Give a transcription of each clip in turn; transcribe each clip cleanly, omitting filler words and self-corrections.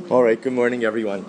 All right, good morning, everyone.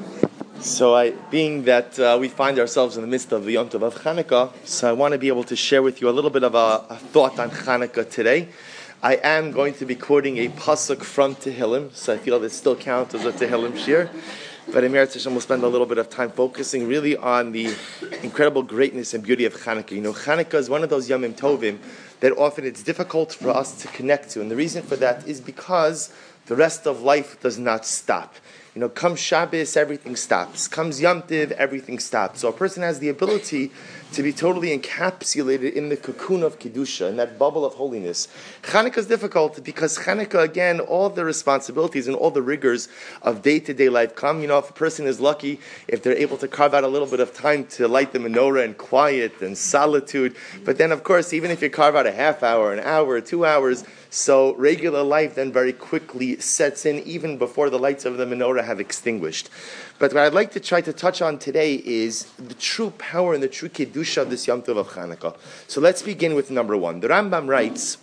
So, being that we find ourselves in the midst of the Yom Tov of Chanukah, so I want to be able to share with you a little bit of a thought on Chanukah today. I am going to be quoting a pasuk from Tehillim, so I feel that still counts as a Tehillim shir. But Emir Hashem will spend a little bit of time focusing really on the incredible greatness and beauty of Chanukah. You know, Chanukah is one of those Yomim Tovim that often it's difficult for us to connect to. And the reason for that is because the rest of life does not stop. You know, comes Shabbos, everything stops. Comes Yom Tov, everything stops. So a person has the ability to be totally encapsulated in the cocoon of Kedusha, in that bubble of holiness. Chanukah is difficult because Chanukah, again, all the responsibilities and all the rigors of day-to-day life come. You know, if a person is lucky, if they're able to carve out a little bit of time to light the menorah in quiet and solitude. But then, of course, even if you carve out a half hour, an hour, 2 hours, so regular life then very quickly sets in even before the lights of the menorah have extinguished. But what I'd like to try to touch on today is the true power and the true kedusha of this Yom Tov of Chanukah. So let's begin with number one. The Rambam writes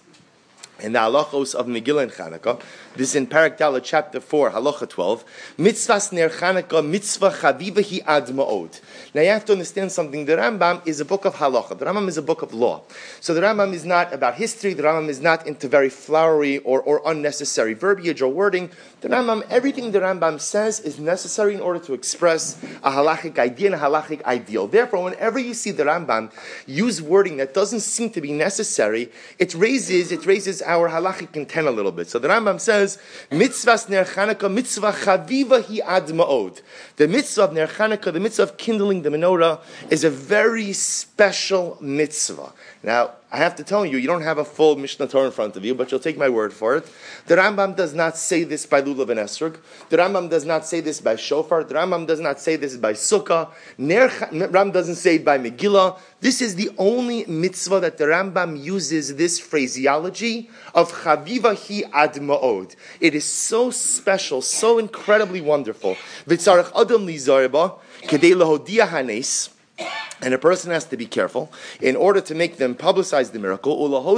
in the halachos of Megillah and Chanukah, this is in Parak Dalet, chapter 4, halacha 12, Mitzvahs ner Chanukah, mitzvah chavivahi ad ma'od. Now you have to understand something. The Rambam is a book of halacha. The Rambam is a book of law. So the Rambam is not about history. The Rambam is not into very flowery or unnecessary verbiage or wording. The Rambam, everything the Rambam says is necessary in order to express a halachic idea and a halachic ideal. Therefore, whenever you see the Rambam use wording that doesn't seem to be necessary, it raises our halachic intent a little bit. So the Rambam says, Mitzvahs ner Chanukah, mitzvah chavivahi ad ma'od. The mitzvah of ner Chanukah, the mitzvah of kindling the menorah, is a very special mitzvah. Now, I have to tell you, you don't have a full Mishnah Torah in front of you, but you'll take my word for it. The Rambam does not say this by Lulav and Esrog. The Rambam does not say this by Shofar. The Rambam does not say this by Sukkah. Rambam doesn't say it by Megillah. This is the only mitzvah that the Rambam uses this phraseology of Chavivahi ad ma'od. It is so special, so incredibly wonderful. V'tzarech adam lizareba kedei lahodia hanes. And a person has to be careful in order to make them publicize the miracle.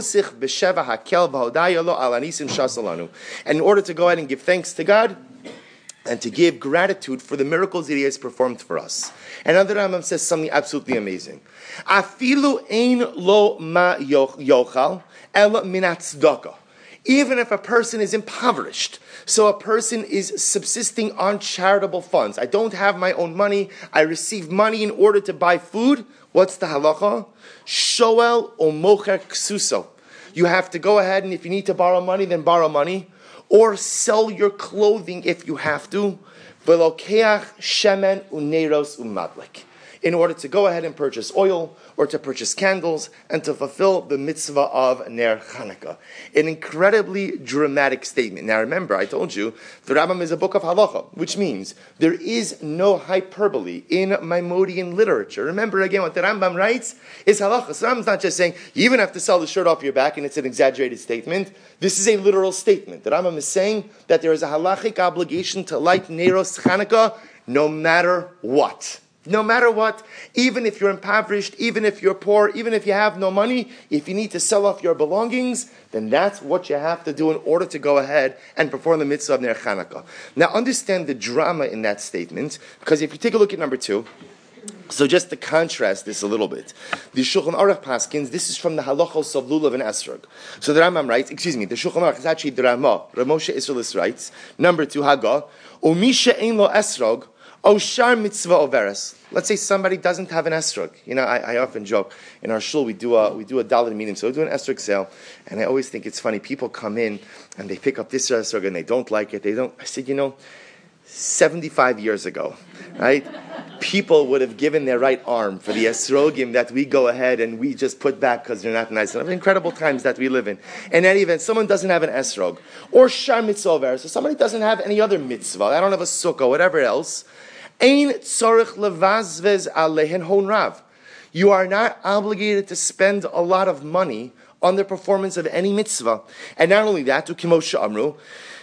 And in order to go ahead and give thanks to God and to give gratitude for the miracles that He has performed for us. And another Rambam says something absolutely amazing. Afilu ein lo ma yochal ela min tzedakah. Even if a person is impoverished, so a person is subsisting on charitable funds. I don't have my own money. I receive money in order to buy food. What's the halacha? Shoel o mocher ksuso. You have to go ahead and if you need to borrow money, then borrow money. Or sell your clothing if you have to. Velokeach shemen uneros umadlik. In order to go ahead and purchase oil or to purchase candles and to fulfill the mitzvah of Ner Chanukah. An incredibly dramatic statement. Now remember, I told you, the Rambam is a book of halacha, which means there is no hyperbole in Maimonidean literature. Remember again, what the Rambam writes is halacha. So the Rambam's not just saying, you even have to sell the shirt off your back and it's an exaggerated statement. This is a literal statement. The Rambam is saying that there is a halachic obligation to light Neros Chanukah no matter what. No matter what, even if you're impoverished, even if you're poor, even if you have no money, if you need to sell off your belongings, then that's what you have to do in order to go ahead and perform the mitzvah of Ner Chanukah. Now understand the drama in that statement, because if you take a look at number 2, so just to contrast this a little bit, the Shulchan Aruch Paskins, this is from the halachos of Lulav and Esrog. So the Rambam writes, the Shulchan Aruch is actually the Ramah. Ramosha Israelis writes, number 2, Haggah, Umisha ein lo Esrog, Oshar mitzvah overes. Let's say somebody doesn't have an esrog. You know, I often joke in our shul we do a dalit meeting, so we do an esrog sale, and I always think it's funny. People come in and they pick up this esrog and they don't like it. I said, 75 years ago, right? People would have given their right arm for the esrogim that we go ahead and we just put back because they're not nice enough. Incredible times that we live in. In any event, someone doesn't have an esrog or shar mitzvah overes, so somebody doesn't have any other mitzvah. I don't have a sukkah, whatever else. Ein tzorich levazvez alehen hon rav. You are not obligated to spend a lot of money on the performance of any mitzvah. And not only that, to kimosha amru,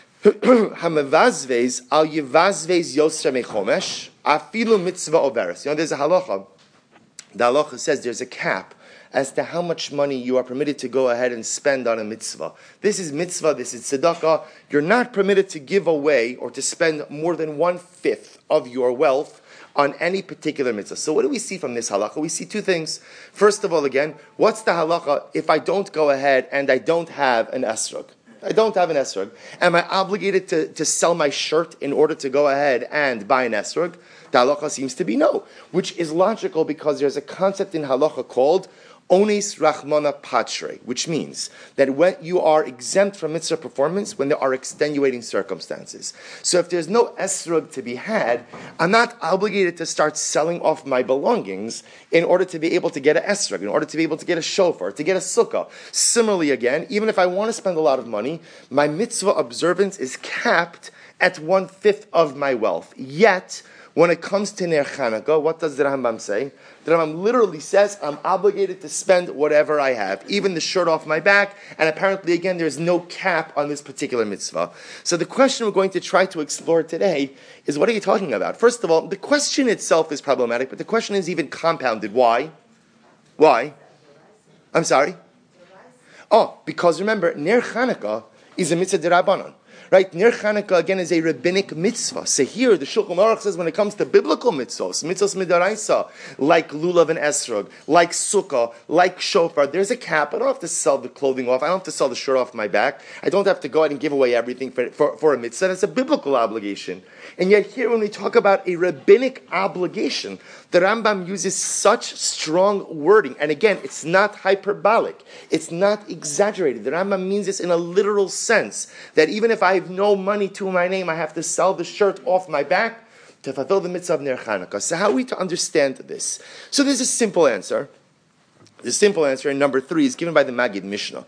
hamevazvez al yevazvez yosra mechomesh afilu mitzvah overes. There's a halacha. The halacha says there's a cap as to how much money you are permitted to go ahead and spend on a mitzvah. This is mitzvah, this is tzedakah. You're not permitted to give away or to spend more than 1/5 of your wealth on any particular mitzvah. So what do we see from this halacha? We see two things. First of all, again, what's the halacha if I don't go ahead and I don't have an esrog? I don't have an esrog. Am I obligated to sell my shirt in order to go ahead and buy an esrog? The halacha seems to be no, which is logical because there's a concept in halacha called ones rachmana patre, which means that when you are exempt from mitzvah performance when there are extenuating circumstances. So if there's no esrog to be had, I'm not obligated to start selling off my belongings in order to be able to get an esrog, in order to be able to get a shofar, to get a sukkah. Similarly, again, even if I want to spend a lot of money, my mitzvah observance is capped at 1/5 of my wealth. Yet, when it comes to Ner Chanukah, what does the Rambam say? The Rambam literally says, I'm obligated to spend whatever I have, even the shirt off my back, and apparently, again, there's no cap on this particular mitzvah. So the question we're going to try to explore today is, what are you talking about? First of all, the question itself is problematic, but the question is even compounded. Why? Why? I'm sorry? Oh, because remember, Ner Chanukah is a mitzvah d'Rabbanan. Right, Ner Chanukah again is a rabbinic mitzvah. So here, the Shulchan Aruch says when it comes to biblical mitzvahs, mitzvahs midaraisa, like lulav and esrog, like sukkah, like shofar, there's a cap. I don't have to sell the clothing off. I don't have to sell the shirt off my back. I don't have to go out and give away everything for a mitzvah. That's a biblical obligation. And yet here, when we talk about a rabbinic obligation, the Rambam uses such strong wording. And again, it's not hyperbolic. It's not exaggerated. The Rambam means this in a literal sense, that even if I have no money to my name, I have to sell the shirt off my back to fulfill the mitzvah of Ner Chanukah. So how are we to understand this? So there's a simple answer. The simple answer in number 3 is given by the Maggid Mishnah.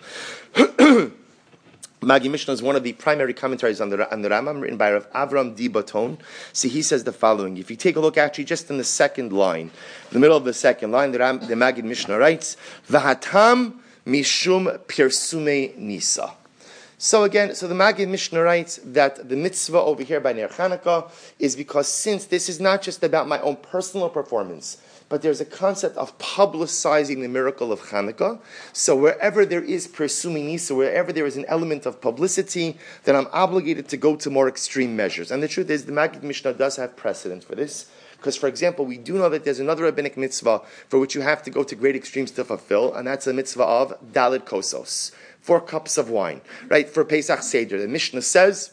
Maggid Mishnah is one of the primary commentaries on the Rambam, written by Rav Avram D. Baton. So he says the following. If you take a look actually just in the second line, the middle of the second line, the Maggid Mishnah writes, V'hatam mishum pirsume nisa. So again, the Maggid Mishnah writes that the mitzvah over here by Ner Chanukah is because since this is not just about my own personal performance, but there's a concept of publicizing the miracle of Chanukah. So wherever there is persuming nisa, wherever there is an element of publicity, then I'm obligated to go to more extreme measures. And the truth is, the Maggid Mishnah does have precedent for this. Because, for example, we do know that there's another rabbinic mitzvah for which you have to go to great extremes to fulfill, and that's a mitzvah of Daled Kosos, 4 cups of wine, right, for Pesach Seder. The Mishnah says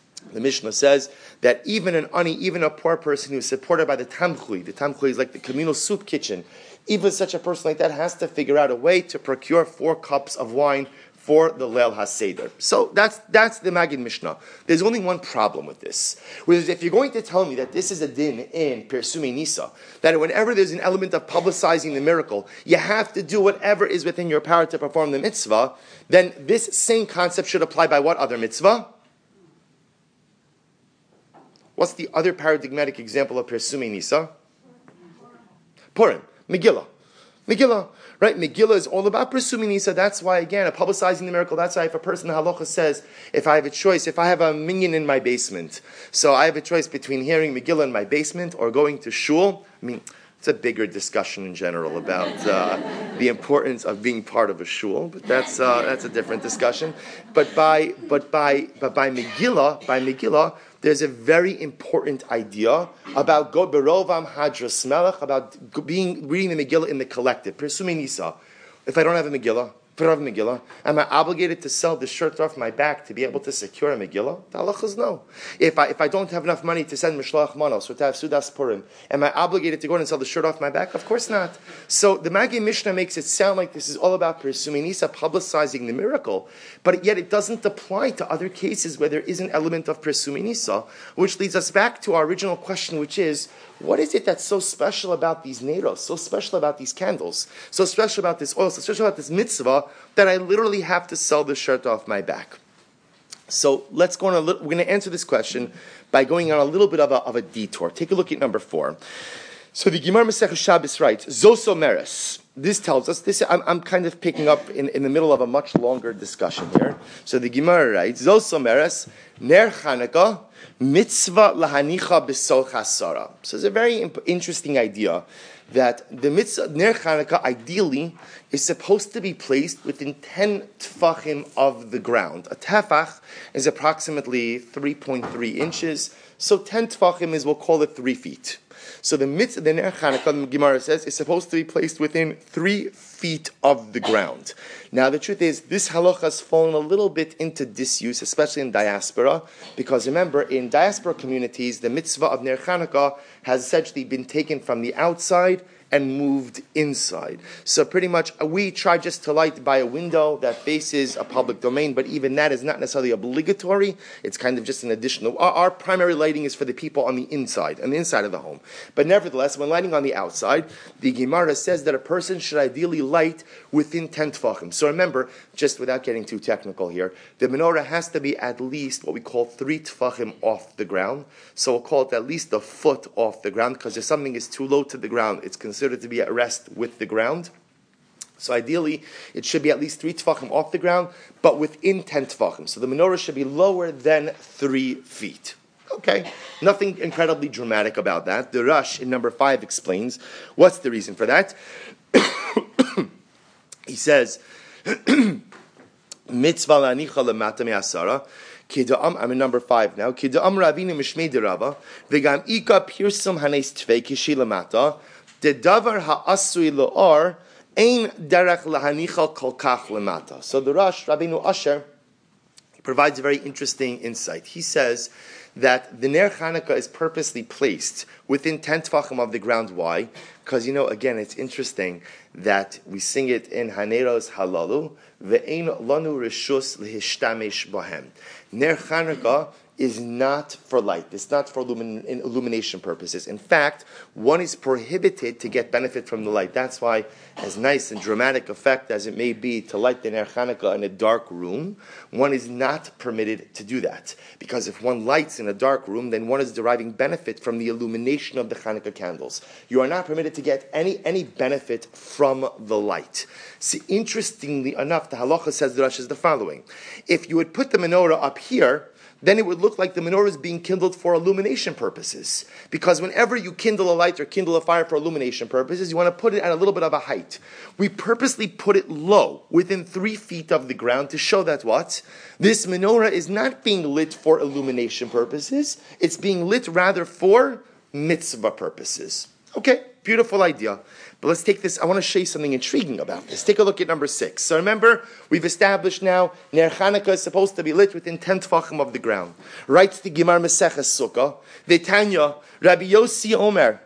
that even a poor person who is supported by the tamchui is like the communal soup kitchen, even such a person like that has to figure out a way to procure 4 cups of wine for the Leil HaSeder. So that's the Maggid Mishnah. There's only one problem with this, which is if you're going to tell me that this is a din in Persumi Nisa, that whenever there's an element of publicizing the miracle, you have to do whatever is within your power to perform the mitzvah, then this same concept should apply by what other mitzvah? What's the other paradigmatic example of Persumi Nisa? Purim, Megillah. Right? Megillah is all about Persumi Nisa. That's why, again, publicizing the miracle. That's why if a person in halacha says, if I have a choice, if I have a minyan in my basement, so I have a choice between hearing Megillah in my basement or going to shul. I mean, it's a bigger discussion in general about the importance of being part of a shul, but that's a different discussion. But by Megillah, there's a very important idea about go berovam hadras melech, about reading the Megillah in the collective. Persumi Nisa. If I don't have a Megillah, am I obligated to sell the shirt off my back to be able to secure a Megillah? The halacha is no. If I don't have enough money to send Mishloach Manos or to have Sudas Purim, am I obligated to go and sell the shirt off my back? Of course not. So the Maggid Mishnah makes it sound like this is all about Persumi Nisa, publicizing the miracle, but yet it doesn't apply to other cases where there is an element of Persumi Nisa, which leads us back to our original question, which is, what is it that's so special about these neiros, so special about these candles, so special about this oil, so special about this mitzvah, that I literally have to sell the shirt off my back? So let's go on we're going to answer this question by going on a little bit of a detour. Take a look at number 4. So the Gemara Masechah Shabbos writes, Zoso Meres. This tells us, I'm kind of picking up in the middle of a much longer discussion here. So the Gemara writes, Zoso Meres, Ner Chanukah, Mitzvah lahanicha b'sol chasara. So it's a very interesting idea that the mitzvah ner Chanukah ideally is supposed to be placed within 10 tefachim of the ground. A tefach is approximately 3.3 inches, so 10 tefachim is, we'll call it 3 feet. So the mitzvah, the ner Chanukah, the Gemara says, is supposed to be placed within 3 feet of the ground. Now the truth is, this halacha has fallen a little bit into disuse, especially in diaspora, because remember, in diaspora communities, the mitzvah of ner Chanukah has essentially been taken from the outside and moved inside. So pretty much we try just to light by a window that faces a public domain, but even that is not necessarily obligatory. It's kind of just an additional. Our primary lighting is for the people on the inside of the home. But nevertheless, when lighting on the outside, the Gemara says that a person should ideally light within 10 tefachim. So remember, just without getting too technical here, the menorah has to be at least what we call 3 tefachim off the ground. So we'll call it at least a foot off the ground, because if something is too low to the ground, it's considered to be at rest with the ground. So ideally, it should be at least 3 tefachim off the ground, but within 10 tefachim. So the menorah should be lower than 3 feet. Okay, nothing incredibly dramatic about that. The Rush in number 5 explains what's the reason for that. He says, Mitzvah la'anicha lemata me'asara. I'm in number 5 now. Kida'am ravinu mishmei derava v'gam ika pirsum hanes tvei kishi lemata dedavar ha'asui lo'ar ein derech lahanicha kol kach lemata. So the Rosh, Rabbeinu Asher, provides a very interesting insight. He says that the ner Chanukah is purposely placed within 10 tefachim of the ground. Why? Because, again, it's interesting that we sing it in Haneros Halalu, ve'ein lanu reshus lehishtamesh bohem. Ner Chanukah is not for light. It's not for illumination purposes. In fact, one is prohibited to get benefit from the light. That's why, as nice and dramatic effect as it may be to light the ner Chanukah in a dark room, one is not permitted to do that. Because if one lights in a dark room, then one is deriving benefit from the illumination of the Chanukah candles. You are not permitted to get any benefit from the light. See, interestingly enough, the halacha says the Rosh is the following. If you would put the menorah up here, then it would look like the menorah is being kindled for illumination purposes. Because whenever you kindle a light or kindle a fire for illumination purposes, you want to put it at a little bit of a height. We purposely put it low, within 3 feet of the ground, to show that what? This menorah is not being lit for illumination purposes. It's being lit rather for mitzvah purposes. Okay, beautiful idea. But let's take this, I want to show you something intriguing about this. Take a look at number 6. So remember, we've established now, ner Chanukah is supposed to be lit within 10 tefachim of the ground. Writes the Gemara Maseches Sukkah, V'tanya, Rabbi Yossi Omer,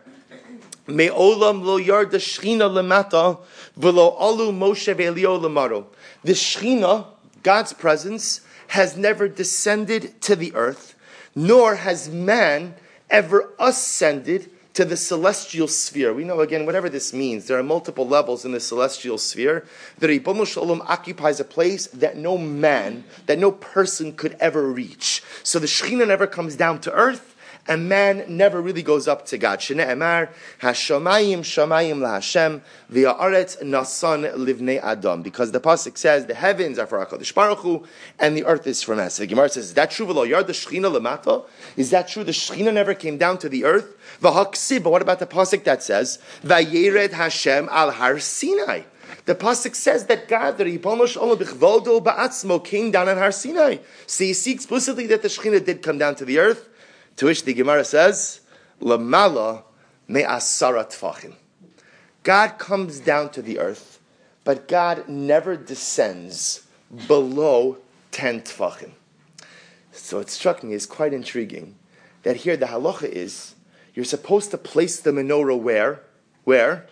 Me'olam lo yarda shchina lemata, v'lo alu Moshe ve'Elio lemaro. The Shechina, God's presence, has never descended to the earth, nor has man ever ascended to the celestial sphere. We know, again, whatever this means, there are multiple levels in the celestial sphere. The Ribono Shel Olam occupies a place that no man, that no person could ever reach. So the Shekhinah never comes down to earth, and man never really goes up to God. Shne'emar, Hashamayim shamayim laHashem, v'ha'aretz nasan livnei Adam. Because the pasuk says the heavens are for HaKadosh Baruch Hu, and the earth is for man. So the Gemara says, is that true? V'lo yard the Shechina lemata? Is that true? The Shechina never came down to the earth? V'haksiv, but what about the pasuk that says, Vayered Hashem al Har Sinai? The pasuk says that God, the Ribono Shel Olam b'chvodo ba'atzmo, came down on Har Sinai. So you see explicitly that the Shechina did come down to the earth. To which the Gemara says, Lamala me'asara tfachim. God comes down to the earth, but God never descends below 10 tfachim. So it struck me as quite intriguing that here the halacha is, you're supposed to place the menorah where?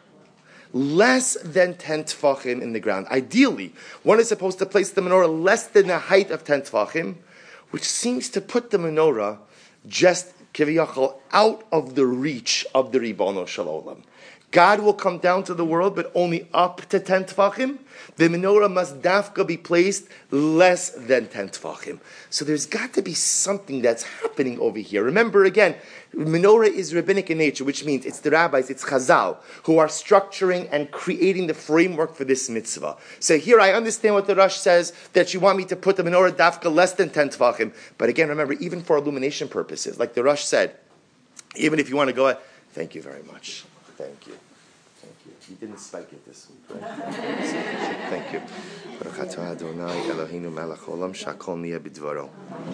Less than 10 tfachim in the ground. Ideally, one is supposed to place the menorah less than the height of 10 tfachim, which seems to put the menorah just kiviyachol out of the reach of the Ribono Shel Olam. God will come down to the world, but only up to 10 tefachim. The menorah must dafka be placed less than 10 tefachim. So there's got to be something that's happening over here. Remember again, menorah is rabbinic in nature, which means it's the rabbis, it's Chazal, who are structuring and creating the framework for this mitzvah. So here I understand what the Rosh says, that you want me to put the menorah dafka less than 10 tefachim. But again, remember, even for illumination purposes, like the Rosh said, even if you want to go, thank you very much. Thank you. Thank you. You didn't spike it this week, right? Thank you. Baruch atah Adonai Eloheinu melech haolam shakol niyeh b'dvaro.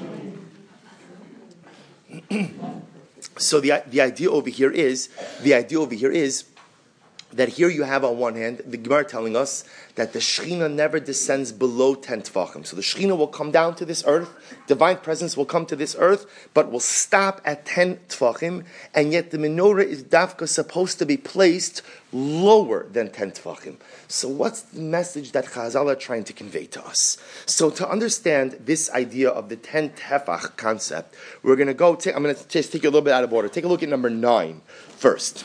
So the idea over here is that here you have on one hand the Gemara telling us that the Shekhinah never descends below 10 tefachim. So the Shekhinah will come down to this earth, divine presence will come to this earth, but will stop at 10 tefachim, and yet the menorah is dafka supposed to be placed lower than 10 tefachim. So what's the message that Chazal are trying to convey to us? So to understand this idea of the 10 tefach concept, we're going to go, I'm going to just take you a little bit out of order. Take a look at number 9 first.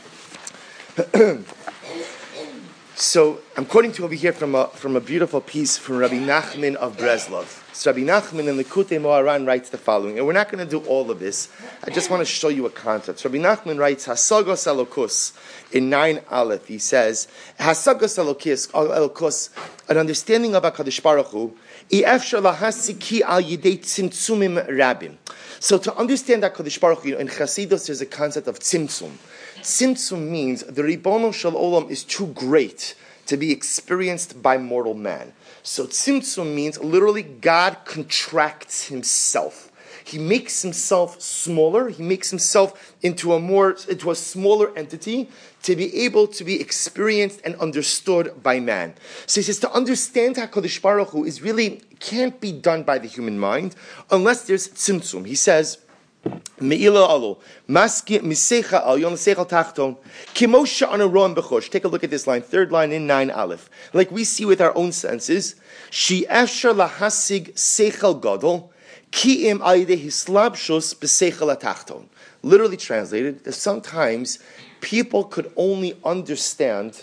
So I'm quoting to you over here from a beautiful piece from Rabbi Nachman of Breslov. So Rabbi Nachman in the Likutei Moharan writes the following, and we're not going to do all of this. I just want to show you a concept. So Rabbi Nachman writes, Hasagos Elokus in 9 Aleph. He says, Hasagos Elokus, an understanding of HaKadosh Baruch Hu, I'efshar lahasiki al yidei tzimtzumim rabim. So to understand HaKadosh Baruch Hu, in Chassidus there's a concept of tzimtzum. Tzimtzum means the Ribono Shel Olam is too great to be experienced by mortal man. So tzimtzum means literally God contracts himself. He makes himself smaller. He makes himself into a smaller entity to be able to be experienced and understood by man. So he says to understand HaKadosh Baruch Hu is really can't be done by the human mind unless there's tzimtzum. He says, Me'ila alo, maski misecha al yon sechal tachton, kimosha ana roam bechosh. Take a look at this line, third line in 9 Aleph. Like we see with our own senses, she efshar lahasig sechal gadol, ki im aide hislabshus besechal atachton. Literally translated, that sometimes people could only understand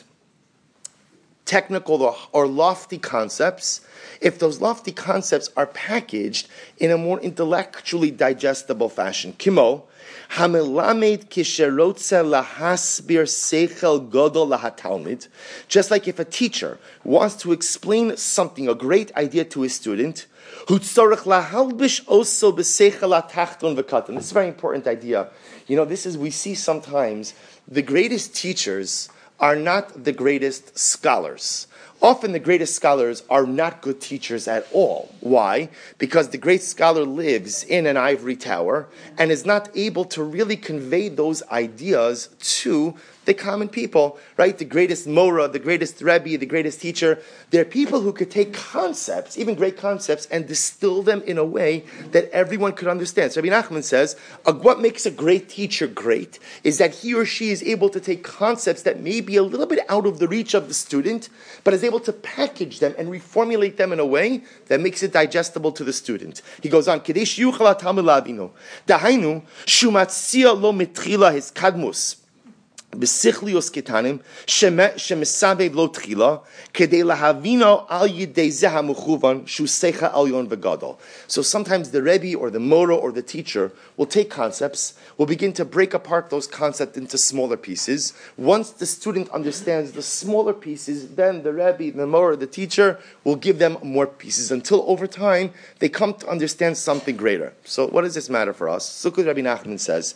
technical or lofty concepts if those lofty concepts are packaged in a more intellectually digestible fashion. Kimo, hamelamed kisherotze lahasbir seichel godol lahatalmid. Just like if a teacher wants to explain something, a great idea to his student, hutzorach lahalbish oso beseichel atachton v'katan. This is a very important idea. We see sometimes the greatest teachers are not the greatest scholars. Often the greatest scholars are not good teachers at all. Why? Because the great scholar lives in an ivory tower and is not able to really convey those ideas to the common people, right? The greatest Mora, the greatest Rebbe, the greatest teacher. They're people who could take concepts, even great concepts, and distill them in a way that everyone could understand. So Rabbi Nachman says, what makes a great teacher great is that he or she is able to take concepts that may be a little bit out of the reach of the student, but is able to package them and reformulate them in a way that makes it digestible to the student. He goes on, Kedesh yuchal hatalmid lavino, dahainu shumatzia lo mitchila his kadmus. Besichlios ketanim shemesabe lo tchila kedei lahavino al yidei zeh hamuchuvan shusecha alyon v'gadol. So sometimes the Rebbe or the Mora or the teacher will take concepts, will begin to break apart those concepts into smaller pieces. Once the student understands the smaller pieces, then the Rebbe, the Mora, the teacher will give them more pieces until over time they come to understand something greater. So what does this matter for us? Sukkot Rabbi Nachman says,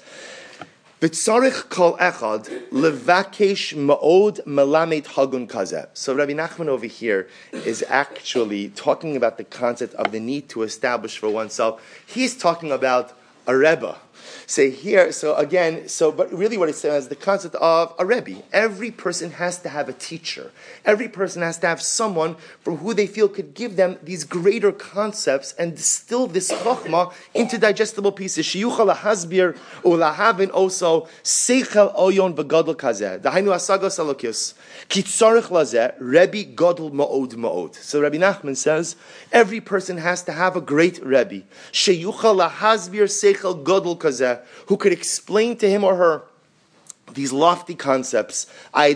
V'tzarich kol echad levakesh ma'od melamed hagun kazeh. So Rabbi Nachman over here is actually talking about the concept of the need to establish for oneself. He's talking about a Rebbe. But really what it says is the concept of a Rebbe. Every person has to have a teacher. Every person has to have someone from who they feel could give them these greater concepts and distill this chokhmah into digestible pieces. Shiyuchal lahasbir ulahavin also seichel oyon v'gadol kazeh. Dahainu asagos alokius. Ki tzarich lazeh Rebbe gadol ma'od ma'od. So Rabbi Nachman says every person has to have a great Rebbe. Shiyuchal lahasbir seichel gadol kazeh, who could explain to him or her these lofty concepts. Rabbi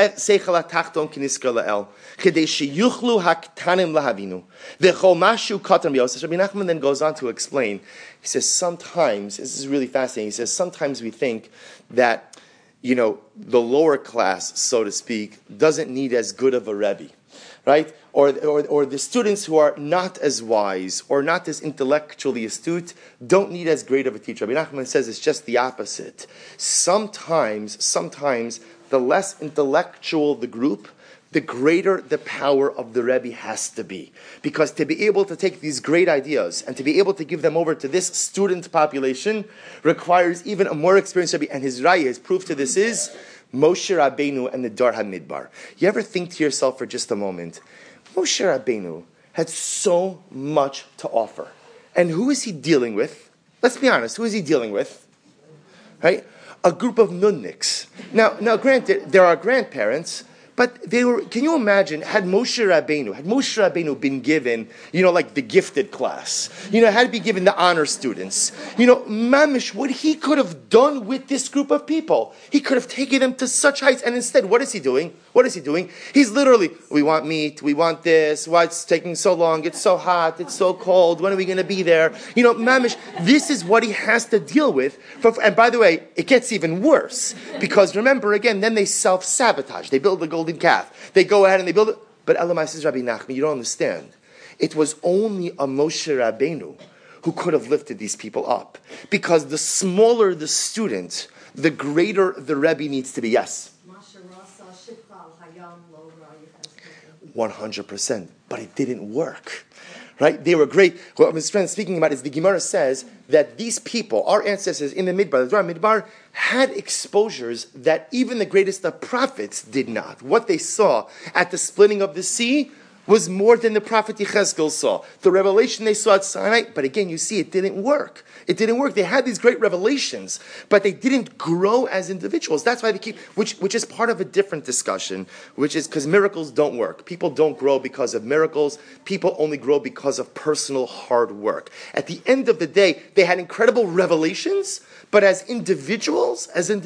Nachman then goes on to explain. He says sometimes, this is really fascinating, he says sometimes we think that, the lower class, so to speak, doesn't need as good of a Rebbe, right? Or the students who are not as wise or not as intellectually astute don't need as great of a teacher. Rabbi Nachman says it's just the opposite. Sometimes the less intellectual the group, the greater the power of the Rebbe has to be. Because to be able to take these great ideas and to be able to give them over to this student population requires even a more experienced Rebbe. And his raya, his proof to this is Moshe Rabbeinu and the Dar HaMidbar. You ever think to yourself for just a moment, Moshe Rabbeinu had so much to offer. And who is he dealing with? Let's be honest, who is he dealing with? Right? A group of nunniks. Now granted, there are grandparents, but they were, can you imagine, had Moshe Rabbeinu been given, like the gifted class, had to be given the honor students, mamish, what he could have done with this group of people. He could have taken them to such heights, and instead, what is he doing? He's literally, we want meat, we want this, why it's taking so long, it's so hot, it's so cold, when are we going to be there? Mamish, this is what he has to deal with. And by the way, it gets even worse, because remember, again, then they self-sabotage. They build the golden calf. They go ahead and they build it. But Elamai says, Rabbi Nachman, you don't understand. It was only a Moshe Rabbeinu who could have lifted these people up. Because the smaller the student, the greater the Rebbe needs to be. Yes? 100%. But it didn't work. Right? They were great. What Mr. Friend is speaking about is the Gemara says that these people, our ancestors in the Midbar, the Dvar Midbar, had exposures that even the greatest of prophets did not. What they saw at the splitting of the sea was more than the prophet Yechezkel saw. The revelation they saw at Sinai, but again, you see, it didn't work. They had these great revelations, but they didn't grow as individuals. That's why they keep, which is part of a different discussion, which is because miracles don't work. People don't grow because of miracles. People only grow because of personal hard work. At the end of the day, they had incredible revelations, but as individuals,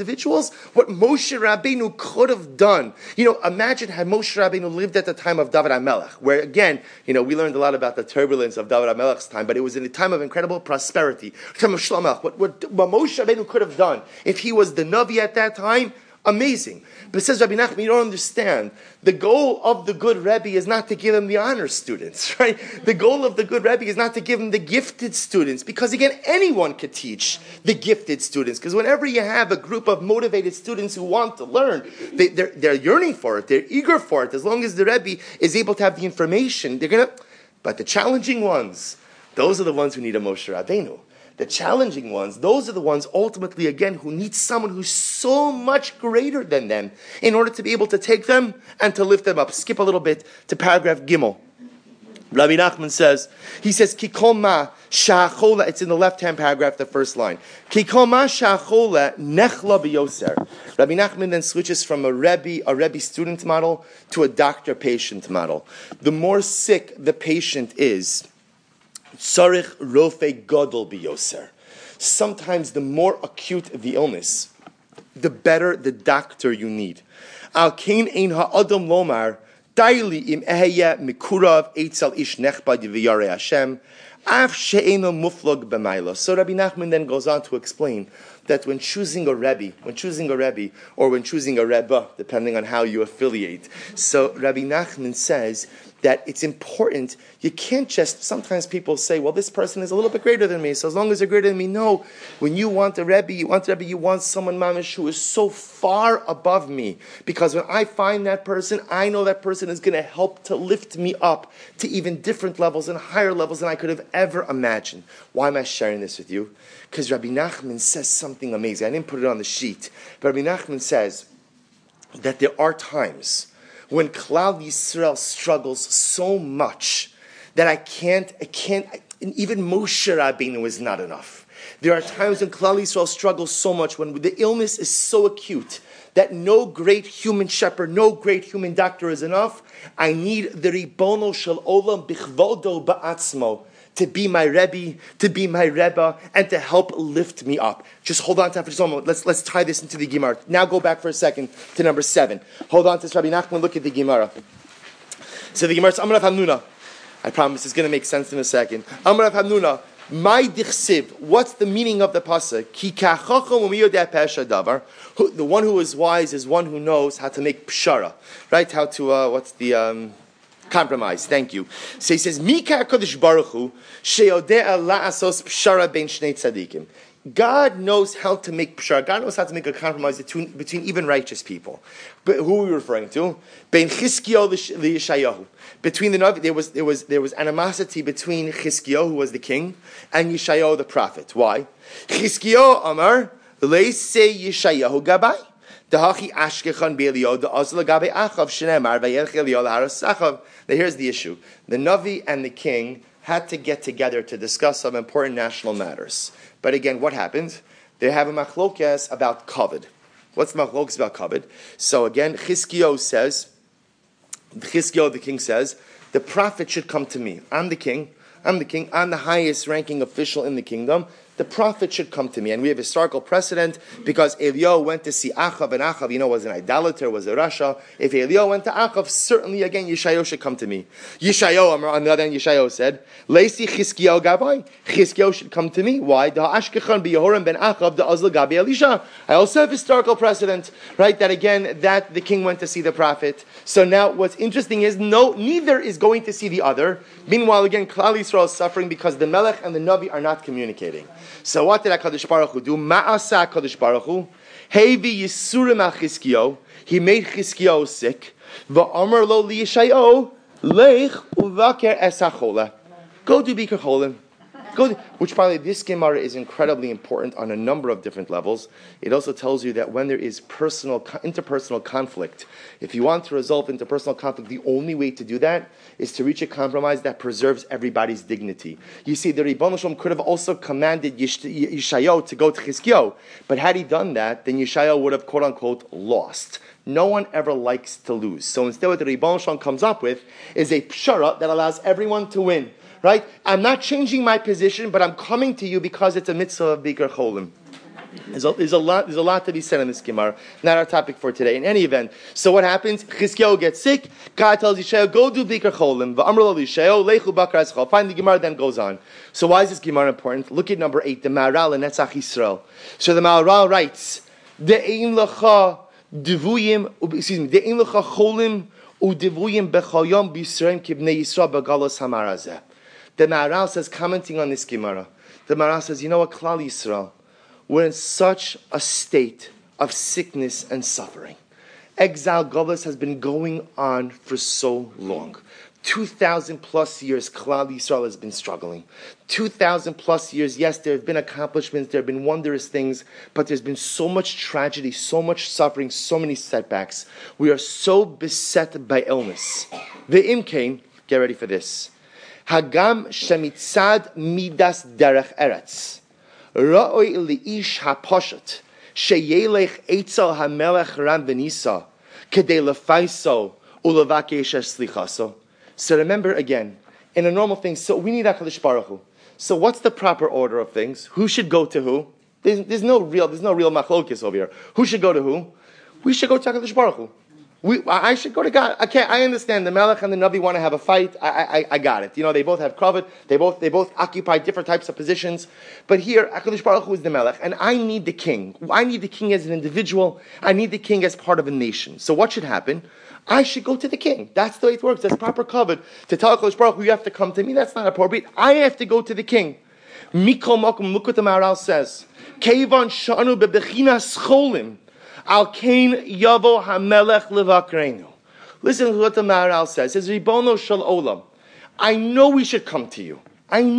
what Moshe Rabbeinu could have done, imagine had Moshe Rabbeinu lived at the time of David HaMelech, where again, we learned a lot about the turbulence of David HaMelech's time, but it was in a time of incredible prosperity, time of Shlomo. What Moshe Rabbeinu could have done if he was the Navi at that time, amazing. But says Rabbi Nachman, you don't understand. The goal of the good Rebbe is not to give him the honor students, right? The goal of the good Rebbe is not to give him the gifted students, because again, anyone could teach the gifted students. Because whenever you have a group of motivated students who want to learn, they're yearning for it, they're eager for it. As long as the Rebbe is able to have the information, but the challenging ones, those are the ones who need a Moshe Rabbeinu. The challenging ones, those are the ones ultimately, again, who need someone who's so much greater than them in order to be able to take them and to lift them up. Skip a little bit to paragraph Gimel. Rabbi Nachman says, Kikol ma sha'achola, it's in the left-hand paragraph, the first line. Kikol ma sha'achola nechla b'yoser. Rabbi Nachman then switches from a Rebbe student model to a doctor-patient model. The more sick the patient is, Tzarich rofe gadol biyoser. Sometimes the more acute the illness, the better the doctor you need. Al kain ein ha'adam lomar daili im eheya mikurav eitzel ish nechbad v'yarei Hashem af she'eno muflog b'mayla. So Rabbi Nachman then goes on to explain that when choosing a Rebbe, or when choosing a Rebbe, depending on how you affiliate, so Rabbi Nachman says that it's important, you can't just, sometimes people say, well, this person is a little bit greater than me, so as long as they're greater than me, no. When you want a Rebbe, you want someone, mamish, who is so far above me, because when I find that person, I know that person is going to help to lift me up to even different levels and higher levels than I could have ever imagined. Why am I sharing this with you? Because Rabbi Nachman says something amazing. I didn't put it on the sheet, but Rabbi Nachman says that there are times when Klal Yisrael struggles so much that I can't, even Moshe Rabbeinu is not enough. There are times when Klal Yisrael struggles so much, when the illness is so acute that no great human shepherd, no great human doctor is enough. I need the Ribono Shel Olam Bichvodo Ba'atzmo to be my Rebbe, to be my Rebbe, and to help lift me up. Just hold on to that for just a moment. Let's tie this into the Gemara. Now go back for a second to number 7. Hold on to this, Rabbi Nachman, look at the Gemara. So the Gemara says, Amar Rav Hamnuna. I promise it's going to make sense in a second. Amar Rav Hamnuna. My dichsiv, what's the meaning of the pasuk? Ki kachacham umiyodeh pesha davar. The one who is wise is one who knows how to make pshara, right? How to what's the compromise? Thank you. So he says, Mika Hakadosh Baruch Hu sheyodeh la'asos pshara ben shnei tzadikim. God knows how to make pshara. God knows how to make a compromise between even righteous people. But who are we referring to? Ben Chizkiyahu Yeshayahu. Between the Navi, there was animosity between Chizkiyahu, who was the king, and Yeshayahu the prophet. Why? Chizkiyahu Amar Leisei Yeshayahu Gabai. Dahachi Ashkechan Be'Eliyahu Da'azla Gabai Achav Shneimar Vayelch Eliyahu L'Haras Sachav. Now here's the issue: the Navi and the king had to get together to discuss some important national matters. But again, what happened? They have a machlokes about kavod. What's the machlokes about kavod? So again, Chizkiyahu the king says, the prophet should come to me. I'm the king. I'm the highest ranking official in the kingdom. The prophet should come to me. And we have historical precedent because Eliyahu went to see Achav, and Achav, was an idolater, was a Rasha. If Eliyahu went to Achav, certainly again Yeshayahu should come to me. Yeshayahu, on the other hand, Yeshayahu said, Leisi Chizkiyahu Gabai, Chizkiyahu should come to me. Why? Da Ashkechan B'Yehoram ben Achav, da Azla Gabi Elisha. I also have historical precedent, right? That again, that the king went to see the prophet. So now what's interesting is, neither is going to see the other. Meanwhile, again, Klal Yisrael is suffering because the Melech and the Navi are not communicating. So what did HaKadosh Baruch Hu do? Ma'asa HaKadosh Baruch Hu. Hevi Yisurim al-Chizkiyahu. He made Chizkiyahu sick. V'amar lo li-Yeshayahu. Leich uvaker es ha-chola. Go do Bikur Cholim. Which probably this Gemara is incredibly important on a number of different levels. It also tells you that when there is interpersonal conflict, if you want to resolve interpersonal conflict, the only way to do that is to reach a compromise that preserves everybody's dignity. You see, the Ribbon Shalom could have also commanded Yeshayahu to go to Chizkiyahu, but had he done that, then Yeshayahu would have quote-unquote lost. No one ever likes to lose. So instead what the Ribbon Shalom comes up with is a pshara that allows everyone to win. Right? I'm not changing my position, but I'm coming to you because it's a mitzvah of Bikur Cholim. There's a lot to be said in this Gemara. Not our topic for today. In any event, so what happens? Chizkiyahu gets sick. God tells Yeshayahu, go do Bikur Cholim. V'amar lo Yeshayahu, lechu bakar eschal. Find the Gemara, then goes on. So why is this Gemara important? Look at number 8, the Maharal in Netzach Yisrael. So the Maharal writes, De'ein lecha divuyim, De'ein lecha cholim udivuyim bechayom b'Yisrael kibnei Yisrael b'galos hamarazeh. The Maharal says, commenting on this Gemara, the Maharal says, you know what, Klal Yisrael, we're in such a state of sickness and suffering. Exile, Golus has been going on for so long. 2,000 plus years, Klal Yisrael has been struggling. 2,000 plus years, yes, there have been accomplishments, there have been wondrous things, but there's been so much tragedy, so much suffering, so many setbacks. We are so beset by illness. Ve'im kain, get ready for this. Hagam shemitzad midas derech eretz. Ra'oi li'ish haposhet. Sheyelech eitzal hamelech ram benisa. Kedei lefaiso ulevakesh slichaso. So remember again, in a normal thing, so we need HaKadosh Baruch Hu. So what's the proper order of things? Who should go to who? There's no real machlokes over here. Who should go to who? We should go to HaKadosh Baruch Hu. I should go to God. I understand the Melech and the Navi want to have a fight. I got it. They both have kavod. They both occupy different types of positions. But here, HaKadosh Baruch Hu is the Melech, and I need the king. I need the king as an individual. I need the king as part of a nation. So what should happen? I should go to the king. That's the way it works. That's proper kavod. To tell HaKadosh Baruch Hu, you have to come to me, that's not appropriate. I have to go to the king. Mikol Makom, look what the Maharal says. Keivan shanu bebechinas cholim. Al kain yavo hamelech levakrenu. Listen to what the Maharal says. It says, Ribono shel olam. I know we should come to you.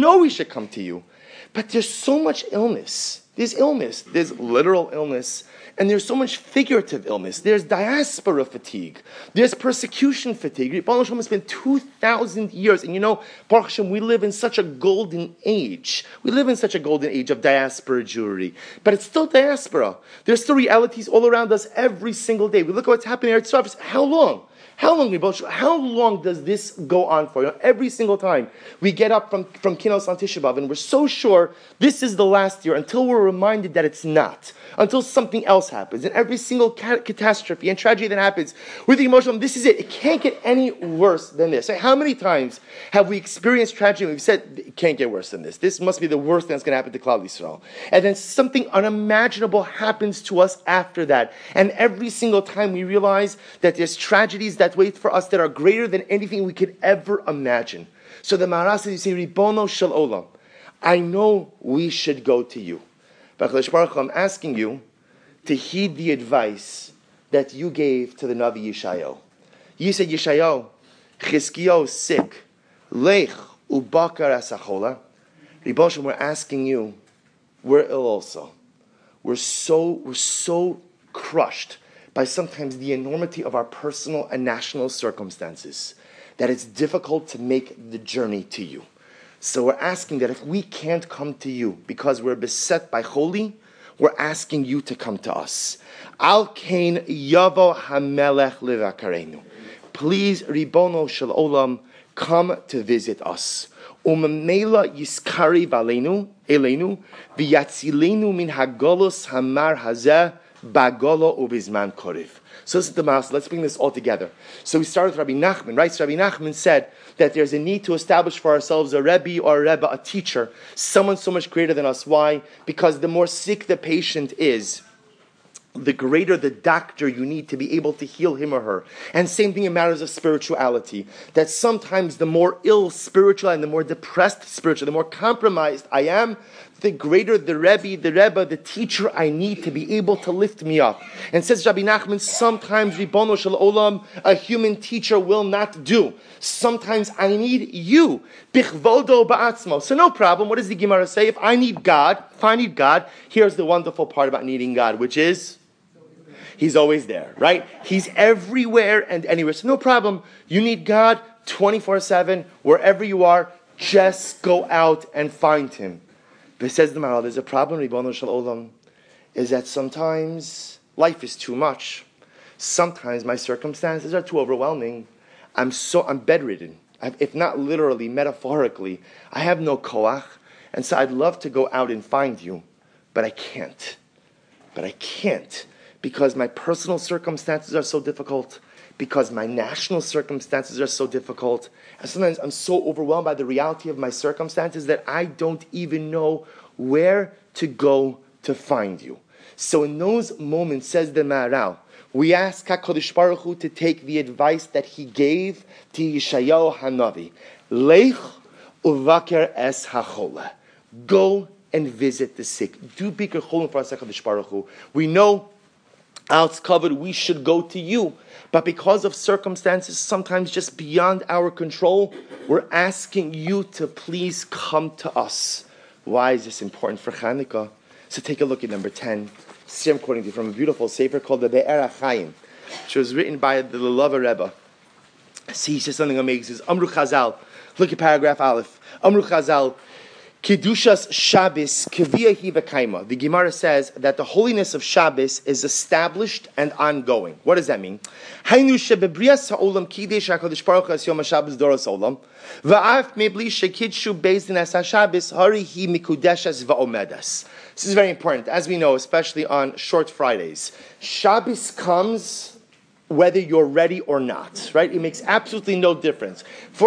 But there's so much illness. There's illness. There's literal illness. And there's so much figurative illness. There's diaspora fatigue. There's persecution fatigue. Ribono shel olam has been 2,000 years. And Baruch Hashem, we live in such a golden age. We live in such a golden age of diaspora Jewry. But it's still diaspora. There's still realities all around us every single day. We look at what's happening at Eretz Yisrael. How long? How long does this go on for? Every single time we get up from Kinos on Tisha B'Av, and we're so sure this is the last year until we're reminded that it's not, until something else happens. And every single catastrophe and tragedy that happens, we're thinking, Moshe, this is it. It can't get any worse than this. How many times have we experienced tragedy and we've said, it can't get worse than this. This must be the worst thing that's going to happen to Klal Yisrael. And then something unimaginable happens to us after that. And every single time we realize that there's tragedies that wait for us that are greater than anything we could ever imagine. So the Maharal says, you say, Ribono Shel Olam, I know we should go to you. But HaKadosh Baruch Hu, I'm asking you to heed the advice that you gave to the Navi Yeshayahu. You said, Yeshayahu, Chizkiyahu is sick. Lech ubakar asachola. Ribono, we're asking you, we're ill also. We're so crushed by sometimes the enormity of our personal and national circumstances that it's difficult to make the journey to you. So we're asking that if we can't come to you because we're beset by holy, we're asking you to come to us. Al kain yavo hamelech levakarenu. Please, Ribono Shel Olam, come to visit us. Umamela yiskari valenu elenu v'yatzilenu min hagolos hamar hazeh bagolo ubizman korev. So this is the Maharal. Let's bring this all together. So we started with Rabbi Nachman, right? So Rabbi Nachman said that there's a need to establish for ourselves a Rebbe or a Rebbe, a teacher, someone so much greater than us. Why? Because the more sick the patient is, the greater the doctor you need to be able to heal him or her. And same thing in matters of spirituality. That sometimes the more ill spiritual and the more depressed spiritual, the more compromised I am, the greater the Rebbe, the teacher I need to be able to lift me up. And says Rabbi Nachman, sometimes Ribono Shel Olam, a human teacher will not do. Sometimes I need you. Bichvodo ba'atzmo. So no problem. What does the Gemara say? If I need God, here's the wonderful part about needing God, which is He's always there, right? He's everywhere and anywhere. So no problem. You need God 24/7, wherever you are, just go out and find Him. But says the Maharal, there's a problem, Ribono Shel Olam, is that sometimes life is too much. Sometimes my circumstances are too overwhelming. I'm bedridden. If not literally, metaphorically, I have no koach, and so I'd love to go out and find you, but I can't. Because my personal circumstances are so difficult, because my national circumstances are so difficult, and sometimes I'm so overwhelmed by the reality of my circumstances that I don't even know where to go to find you. So in those moments, says the Maharal, we ask HaKadosh Baruch Hu to take the advice that He gave to Yeshayahu Hanavi. Lech uvaker es hachola. Go and visit the sick. Do bikur cholim for us, HaKadosh Baruch Hu. We know it's covered, we should go to you. But because of circumstances sometimes just beyond our control, we're asking you to please come to us. Why is this important for Chanukah? So take a look at number 10. See, I'm quoting you from a beautiful sefer called the Be'er HaChaim, which was written by the Lulav Rebbe. See, he says something amazing. He says, Amru Chazal, look at paragraph Aleph. Amru Chazal, Kedushas Shabbos Kviyahi v'kaima. The Gemara says that the holiness of Shabbos is established and ongoing. What does that mean? Hainu shebebrias ha'olam kidesh HaKadosh Baruch Hu es yom HaShabbos doros olam va'af mebli shekidshu beis din as HaShabbos hari hi mikudeshes va'omedas. This is very important, as we know, especially on short Fridays. Shabbos comes whether you're ready or not, right? It makes absolutely no difference.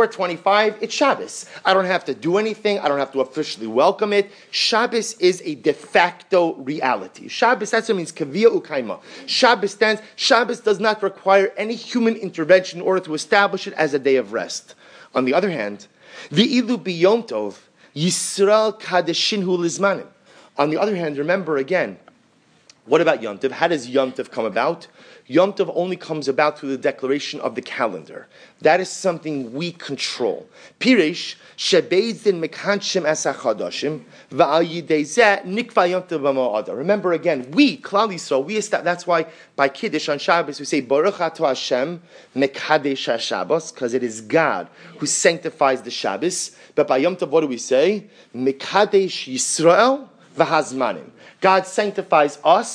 425, it's Shabbos. I don't have to do anything. I don't have to officially welcome it. Shabbos is a de facto reality. Shabbos, that's what it means, kavia ukaima. Shabbos stands. Shabbos does not require any human intervention in order to establish it as a day of rest. On the other hand, v'ilu biyom tov, Yisrael kadeshinhu lizmanim. On the other hand, remember again, what about Yom Tov? How does Yom Tov come about? Yom Tov only comes about through the declaration of the calendar. That is something we control. Pirish shebeizin mekhanshim esachadoshim va'al yidei zeh nikva Yom Tov b'mo'ada. Remember again, we Klal Yisrael, that's why by Kiddush on Shabbos we say Baruch Ato Hashem mekadesh HaShabbos, because it is God who sanctifies the Shabbos. But by Yom Tov, what do we say? Mekadesh Yisrael v'hazmanim. God sanctifies us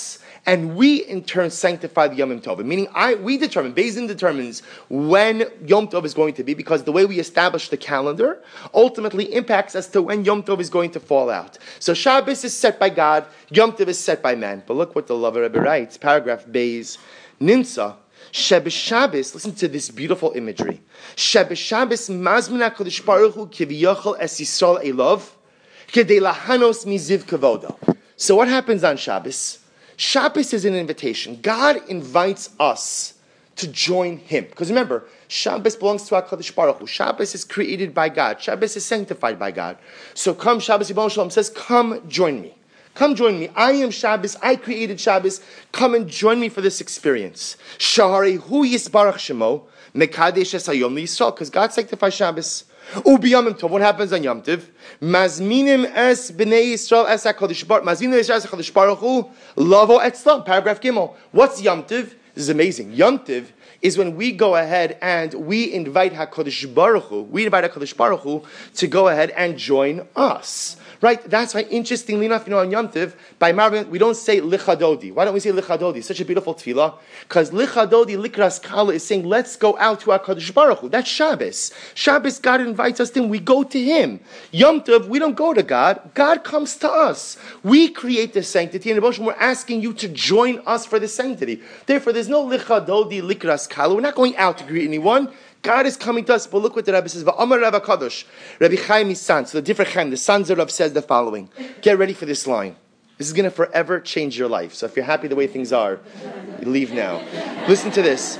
And we, in turn, sanctify the Yom Tov. Meaning, Beis Din determines when Yom Tov is going to be, because the way we establish the calendar ultimately impacts as to when Yom Tov is going to fall out. So Shabbos is set by God, Yom Tov is set by man. But look what the Lover Rebbe writes, paragraph Beis, Nimsa, Sheb Shabbos, listen to this beautiful imagery. Sheb Shabbos mazmin HaKadosh Baruch Hu kiviyachol es Yisrael elov kedei lahanos miziv kavoda. So what happens on Shabbos? Shabbos is an invitation. God invites us to join Him. Because remember, Shabbos belongs to HaKadosh Baruch Hu. Shabbos is created by God. Shabbos is sanctified by God. So come, Shabbos Yibon Shalom says, come join me. Come join me. I am Shabbos. I created Shabbos. Come and join me for this experience. Shahari hu yisbarach shemo mekadesh es hayom liyisrael, because God sanctifies Shabbos. Ubi Yom Tov. What happens on Yom Tov? Mazminim es bnei Yisrael es HaKadosh Baruch. Mazminim es HaKadosh Baruch Hu lavo etzlam. Paragraph Gimel. What's Yom Tov? This is amazing. Yom Tov is when we go ahead and we invite HaKadosh Baruch Hu. We invite HaKadosh Baruch Hu to go ahead and join us. Right? That's why, interestingly enough, on Yom Tov, by Marvin, we don't say Lichadodi. Why don't we say Lichadodi? Such a beautiful tefillah. Because Lichadodi, Likras Kala, is saying, let's go out to HaKadosh Baruch Hu. That's Shabbos. Shabbos, God invites us in. We go to Him. Yom Tov, we don't go to God. God comes to us. We create the sanctity, and we're asking you to join us for the sanctity. Therefore, there's no Lichadodi, Likras Kala. We're not going out to greet anyone. God is coming to us, but look what the Rebbe says. V'amar Rav HaKadosh, Rabbi Chaim son. So the different Chaim, the sons of Rav, says the following. Get ready for this line. This is going to forever change your life. So if you're happy the way things are, you leave now. Listen to this.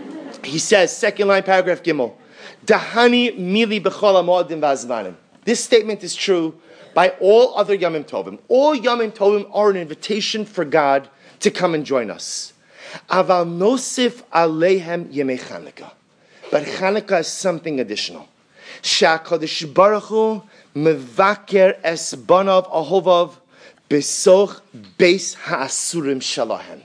He says, second line, paragraph Gimel. Dahani mili b'chol ha'moadim v'azmanim. This statement is true by all other Yomim Tovim. All Yomim Tovim are an invitation for God to come and join us. Aval nosif aleihem yemei Chanukah. But Chanukah is something additional. Sha'akadosh Baruch Hu mevaker es banav ahovav besoch beis ha'asurim shalahem.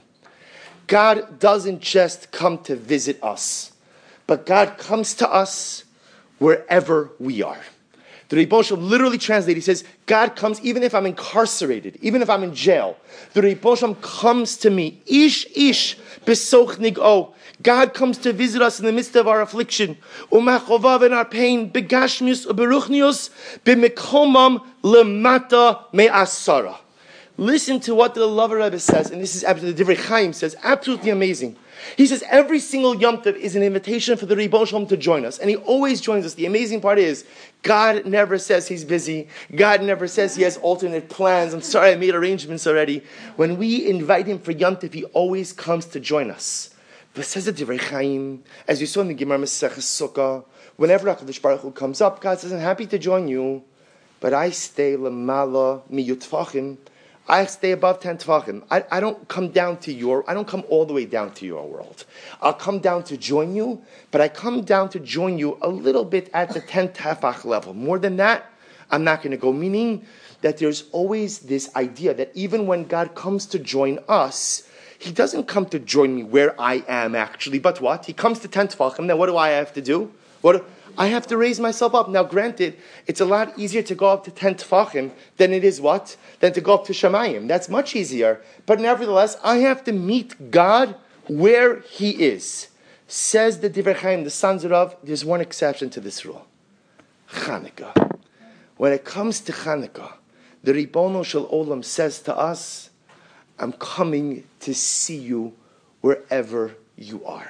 God doesn't just come to visit us, but God comes to us wherever we are. The Rebbe Shalom literally translates, he says, God comes even if I'm incarcerated, even if I'm in jail. The Rebbe Shalom comes to me. Ish besoch nig'o. God comes to visit us in the midst of our affliction. U'machovav in our pain. Begashmius u'beruchnius b'mekomam lemata me'asara. Listen to what the Lover Rebbe says, and this is absolutely, the Divrei Chaim says, absolutely amazing. He says every single Yom Tov is an invitation for the Rebbe Shalom to join us, and He always joins us. The amazing part is, God never says He's busy. God never says He has alternate plans. I'm sorry, I made arrangements already. When we invite Him for Yom Tov, He always comes to join us. But says the Divrei Chaim, as you saw in the Gemara Maseches Sukkah, whenever HaKadosh Baruch Hu comes up, God says, I'm happy to join you, but I stay lemala miyutfachim. I stay above 10 tefachim. I don't come down to I don't come all the way down to your world. I'll come down to join you, but I come down to join you a little bit at the 10 tefach level. More than that, I'm not going to go. Meaning that there's always this idea that even when God comes to join us, He doesn't come to join me where I am actually, but what? He comes to 10 tefachim. Now what do I have to do? I have to raise myself up. Now granted, it's a lot easier to go up to 10 tefachim than it is what? Than to go up to Shamayim. That's much easier. But nevertheless, I have to meet God where He is. Says the Divrei Chaim, the sons of Rav, there's one exception to this rule. Chanukah. When it comes to Chanukah, the Ribono Shel Olam says to us, I'm coming to see you wherever you are.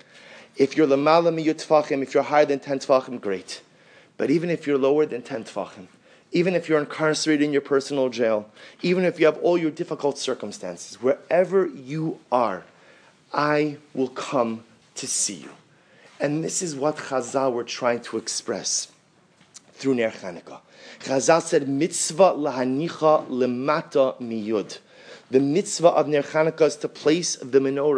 If you're lamala miyut tefachim, if you're higher than 10 tefachim, great. But even if you're lower than 10 tefachim, even if you're incarcerated in your personal jail, even if you have all your difficult circumstances, wherever you are, I will come to see you. And this is what Chazal were trying to express through Ner Chanukah. Chazal said, mitzvah lahanicha lemata miyud. The mitzvah of Ner Chanukah is to place the menorah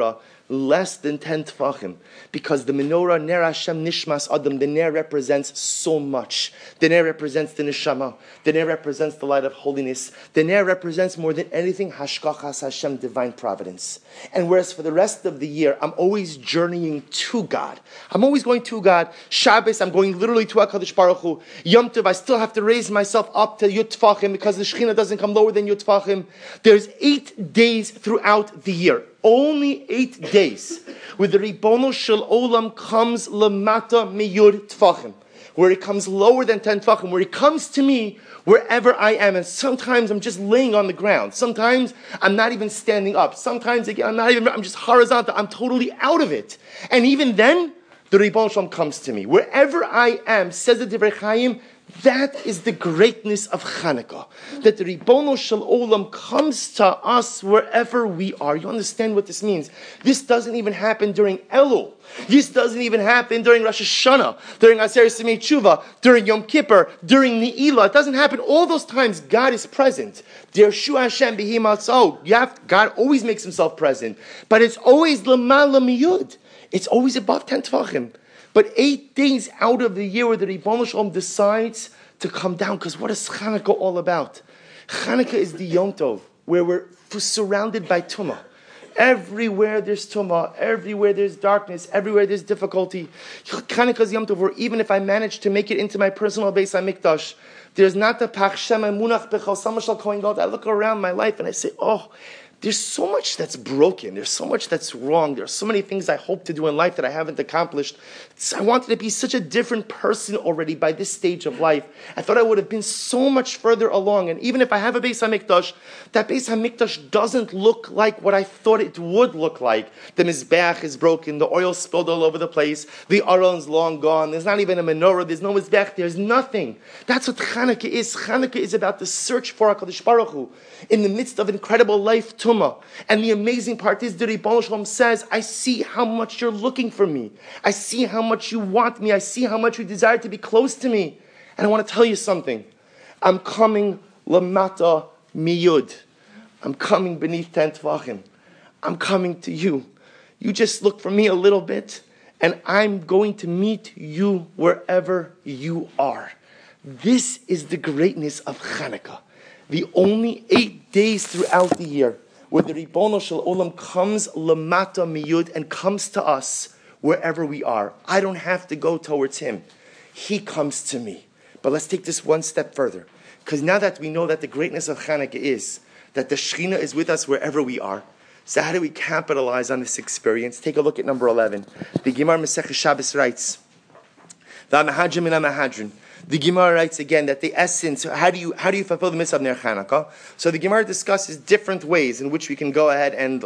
less than 10 tefachim, because the menorah, Ner Hashem Nishmas Adam, the Ner represents so much. The Ner represents the Neshama. The Ner represents the light of holiness. The Ner represents more than anything Hashgachas Hashem, divine providence. And whereas for the rest of the year, I'm always journeying to God. I'm always going to God. Shabbos, I'm going literally to HaKadosh Baruch Hu. Yom Tov, I still have to raise myself up to Yud Tefachim because the Shekhinah doesn't come lower than Yud Tefachim. There's 8 days throughout the year. Only 8 days where the Ribono Shel Olam comes lamata miyud tefachim, where it comes lower than 10 tefachim, where it comes to me wherever I am. And sometimes I'm just laying on the ground. Sometimes I'm not even standing up. Sometimes again, I'm just horizontal. I'm totally out of it. And even then, the Ribono Shel Olam comes to me. Wherever I am, says the Divrei Chaim, that is the greatness of Chanukah. That the Ribono Shel Olam comes to us wherever we are. You understand what this means? This doesn't even happen during Elul. This doesn't even happen during Rosh Hashanah, during Aseret Simei Tshuva, during Yom Kippur, during Ne'ilah. It doesn't happen. All those times God is present. Dirshu Hashem B'hi Matzah. God always makes himself present. But it's always L'mala Miyud. It's always above 10 Tefachim. But 8 days out of the year where the Ribono Shel Olam decides to come down, because what is Chanukah all about? Chanukah is the Yom Tov, where we're surrounded by Tumah. Everywhere there's Tumah, everywhere there's darkness, everywhere there's difficulty. Chanukah is Yom Tov, where even if I manage to make it into my personal Beis HaMikdash, there's not the Pach Shem Munach Bechal Samashal Kohen Gadol. I look around my life and I say, oh, there's so much that's broken. There's so much that's wrong. There's so many things I hope to do in life that I haven't accomplished. I wanted to be such a different person already by this stage of life. I thought I would have been so much further along. And even if I have a Beis HaMikdash, that Beis HaMikdash doesn't look like what I thought it would look like. The Mizbeach is broken. The oil spilled all over the place. The Aron's long gone. There's not even a menorah. There's no Mizbeach. There's nothing. That's what Chanukah is. Chanukah is about the search for HaKadosh Baruch Hu in the midst of incredible life tumah. And the amazing part is the Ribono Shel Olam says, I see how much you're looking for me. I see how much you want me. I see how much you desire to be close to me. And I want to tell you something. I'm coming lamata miyud. I'm coming beneath 10 tefachim. I'm coming to you. You just look for me a little bit, and I'm going to meet you wherever you are. This is the greatness of Chanukah. The only 8 days throughout the year where the Ribono Shel Olam comes lamata miyud and comes to us wherever we are. I don't have to go towards him. He comes to me. But let's take this one step further. Because now that we know that the greatness of Chanukah is that the Shekhinah is with us wherever we are, so how do we capitalize on this experience? Take a look at number 11. The Gemara Masechah Shabbos writes, V'amahadrim min amahadrin. The Gemara writes again that the essence, how do you fulfill the mitzvah of Ner Chanukah? So the Gemara discusses different ways in which we can go ahead and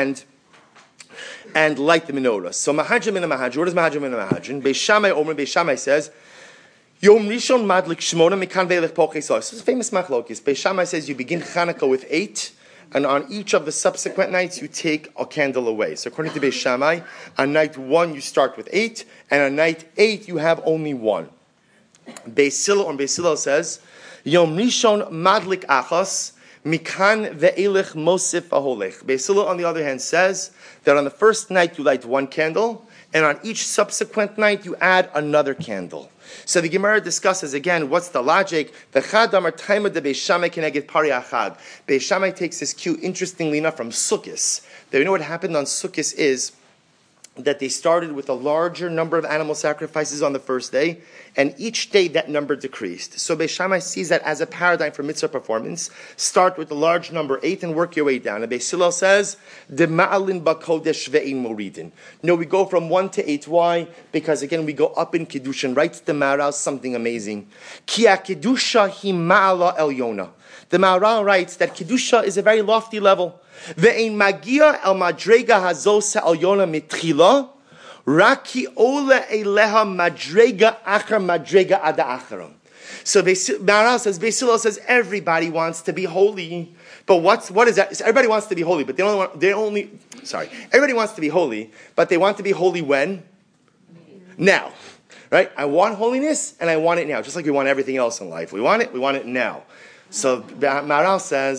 light the menorah. So mahadrim min amahadrin. What is mahadrim min amahadrin? Beis Shammai says, Yom Rishon madlik shmona mikan ve'elech pochei sois. This is a famous machlokes. Beis Shammai says you begin Chanukah with 8, and on each of the subsequent nights you take a candle away. So according to Beis Shammai, on night 1 you start with 8, and on night 8 you have only 1. Beis Hillel says, Yom Rishon madlik achas, mikan ve'elech mosif aholech. Beis Hillel, on the other hand, says that on the first night you light 1 candle, and on each subsequent night you add another candle. So the Gemara discusses again, what's the logic? Beis Shammai takes this cue, interestingly enough, from Sukkos. You know what happened on Sukkos is that they started with a larger number of animal sacrifices on the first day, and each day that number decreased. So Beis Shammai sees that as a paradigm for mitzvah performance. Start with a large number 8 and work your way down. And Beis Hillel says, "De ma'alin bakodesh ve'in moridin." No, we go from 1 to 8. Why? Because again, we go up in Kiddushin. Writes the Maharal something amazing. Ki Kiddusha hi ma'ala elyona. The Maharal writes that Kiddusha is a very lofty level. Ve'ein magia el madrega hazos elyona mitchila. Raki ola eleha madrega achar madrega ada acharon. So Maharal says, Beis Hillel says, everybody wants to be holy. But what is that? So everybody wants to be holy, but everybody wants to be holy, but they want to be holy when? Now. Right? I want holiness, and I want it now. Just like we want everything else in life. We want it now. So Maharal says,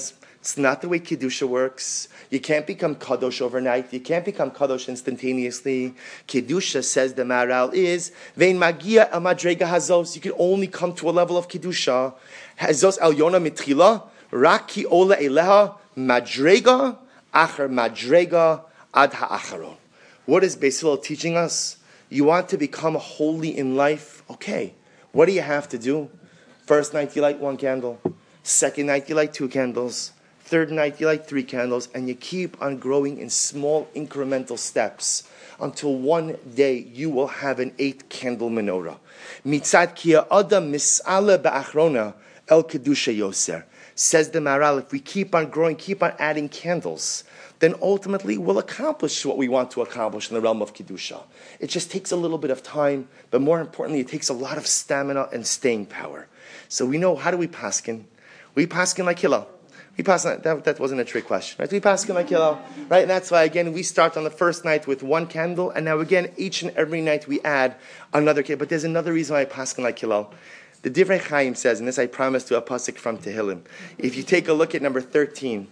It's not the way Kedusha works. You can't become Kadosh overnight. You can't become Kadosh instantaneously. Kedusha, says the Maharal, is Vein Magia El Madrega Hazos. You can only come to a level of Kedusha. Hazos El Yona Mitchila, Raki Ola Eleha, Madrega, Acher Madrega, Ad Ha'acharon. What is Beis Hillel teaching us? You want to become holy in life? Okay. What do you have to do? First night you light 1 candle. Second night you light 2 candles. Third night you light 3 candles. And you keep on growing in small incremental steps until one day you will have an 8-candle menorah. Mitzad ki ha'adam mis'ala ba'achrona el kedusha yoser. Says the Maharal, if we keep on growing, keep on adding candles, then ultimately we'll accomplish what we want to accomplish in the realm of Kedusha. It just takes a little bit of time, but more importantly, it takes a lot of stamina and staying power. So we know, how do we paskin? We paskin like Hillel. We paskin, that wasn't a trick question, right? We paskin like Hillel, right? And that's why, again, we start on the first night with 1 candle, and now again, each and every night we add another candle. But there's another reason why I paskin like Hillel. The Divrei Chaim says, and this I promise to a pasuk from Tehillim, if you take a look at number 13,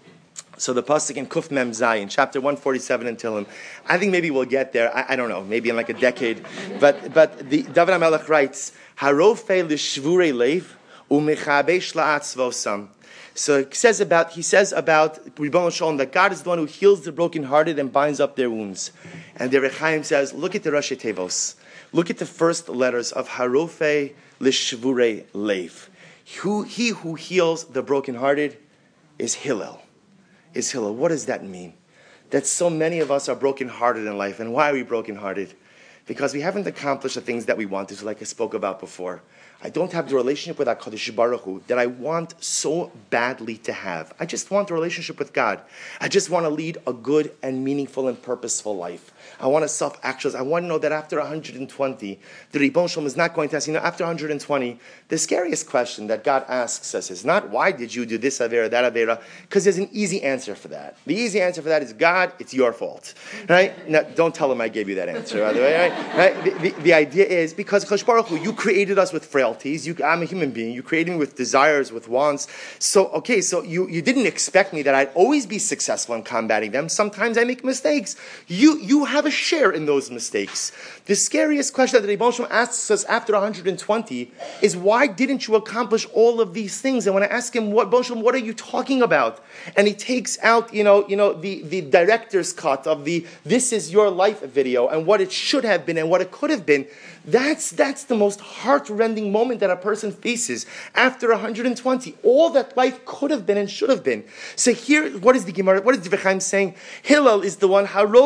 so the pasuk in Kuf Mem Zayin, chapter 147 in Tehillim, I think maybe we'll get there, I don't know, maybe in like a decade, but the David HaMelech writes, Harofei l'shvurei leiv u'mechabesh la'atzvosam. So he says about Ribono Shalom that God is the one who heals the brokenhearted and binds up their wounds. And the Divrei Chaim says, look at the Rashi Tevos. Look at the first letters of Harofei l'shvurei leiv. He who heals the brokenhearted is Hillel. What does that mean? That so many of us are brokenhearted in life. And why are we brokenhearted? Because we haven't accomplished the things that we wanted to, like I spoke about before. I don't have the relationship with HaKadosh Baruch Hu that I want so badly to have. I just want a relationship with God. I just want to lead a good and meaningful and purposeful life. I want to self-actualize. I want to know that after 120, the Ribono Shalom is not going to ask, after 120, the scariest question that God asks us is not, why did you do this avera, that avera? Because there's an easy answer for that. The easy answer for that is, God, it's your fault. Right? Now, don't tell him I gave you that answer, by the way. Right? The idea is, because HaKadosh Baruch Hu, you created us with frailties. I'm a human being. You created me with desires, with wants. So you didn't expect me that I'd always be successful in combating them. Sometimes I make mistakes. You have a share in those mistakes. The scariest question that the Ribono Shalom asks us after 120 is, why didn't you accomplish all of these things? And when I ask him, Ribono Shalom, what are you talking about? And he takes out, the director's cut of the "This Is Your Life" video and what it should have been and what it could have been. That's the most heart-rending moment that a person faces after 120. All that life could have been and should have been. So here, what is the Gemara? What is the Divrei Chaim saying? Hillel is the one,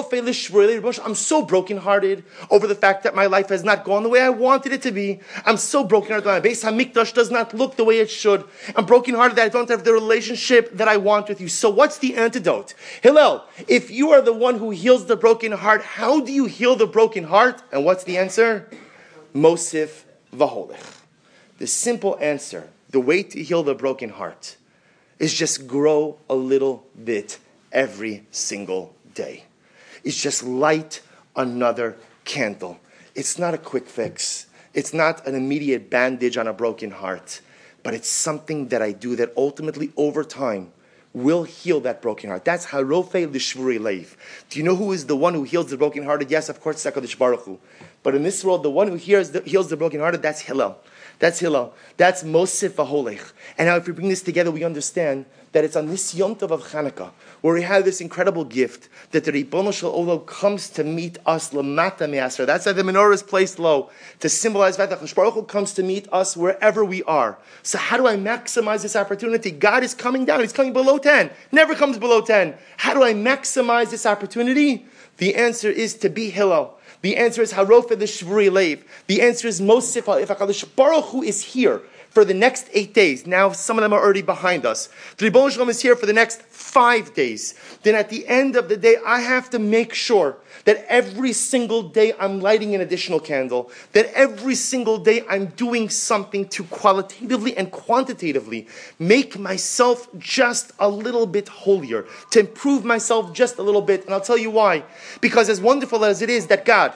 I'm so brokenhearted over the fact that my life has not gone the way I wanted it to be. I'm so brokenhearted that my Beis HaMikdash does not look the way it should. I'm brokenhearted that I don't have the relationship that I want with you. So what's the antidote? Hillel, if you are the one who heals the broken heart, how do you heal the broken heart? And what's the answer? Mosif v'holech. The simple answer, the way to heal the broken heart, is just grow a little bit every single day. It's just light another candle. It's not a quick fix. It's not an immediate bandage on a broken heart. But it's something that I do that ultimately, over time, will heal that broken heart. That's Harofei l'shvurei leiv. Do you know who is the one who heals the brokenhearted? Yes, of course, it's HaKadosh Baruch Hu. But in this world, the one who heals the brokenhearted, that's Hillel. That's Hillel. That's Mosif v'holech. And now if we bring this together, we understand that it's on this Yom Tov of Chanukah, where we have this incredible gift, that the Ribono Shel Olam comes to meet us lamata me'asra. That's why the menorah is placed low, to symbolize that HaKadosh Baruch Hu comes to meet us wherever we are. So how do I maximize this opportunity? God is coming down. He's coming below 10. Never comes below 10. How do I maximize this opportunity? The answer is to be Hillel. The answer is Harofei l'shvurei leiv. The answer is Mosif. If HaKadosh Baruch Hu is here for the next 8 days, now some of them are already behind us, the Ribono Shalom is here for the next 5 days, then at the end of the day, I have to make sure that every single day I'm lighting an additional candle, that every single day I'm doing something to qualitatively and quantitatively make myself just a little bit holier, to improve myself just a little bit. And I'll tell you why. Because as wonderful as it is that God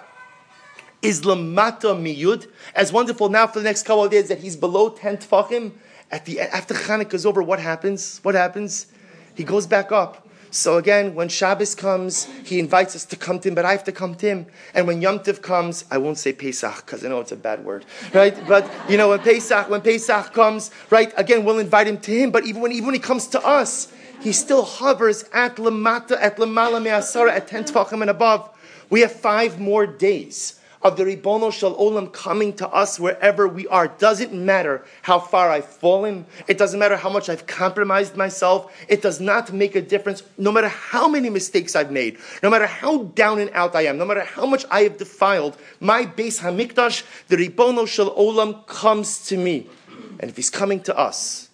is lamata miyud, as wonderful now for the next couple of days that He's below 10 tefachim, after Chanukah is over, what happens? What happens? He goes back up. So again, when Shabbos comes, he invites us to come to him, but I have to come to him. And when Yom Tov comes, I won't say Pesach, because I know it's a bad word, right? But, when Pesach comes, right, again, we'll invite him to him. But even when he comes to us, he still hovers at Lamata, at Lamala Me'asara, at 10 Tvachim and above. We have 5 more days of the Ribono Shel Olam coming to us wherever we are. Doesn't matter how far I've fallen. It doesn't matter how much I've compromised myself. It does not make a difference. No matter how many mistakes I've made, no matter how down and out I am, no matter how much I have defiled my Beis Hamikdash, the Ribono Shel Olam comes to me. And if he's coming to us,